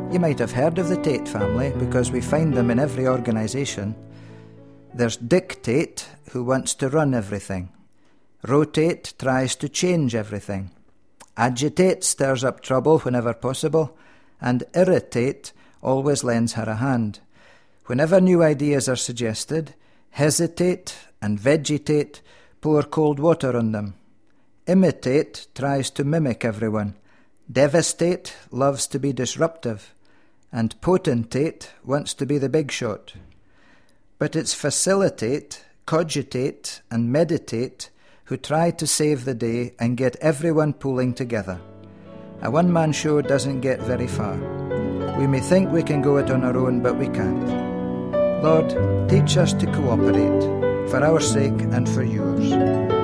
You might have heard of the Tate family because we find them in every organisation. There's dictate, who wants to run everything. Rotate tries to change everything. Agitate stirs up trouble whenever possible. And irritate always lends her a hand. Whenever new ideas are suggested, hesitate and vegetate pour cold water on them. Imitate tries to mimic everyone. Devastate loves to be disruptive. And potentate wants to be the big shot. But it's facilitate, cogitate and meditate who try to save the day and get everyone pulling together. A one-man show doesn't get very far. We may think we can go it on our own, but we can't. Lord, teach us to cooperate, for our sake and for yours.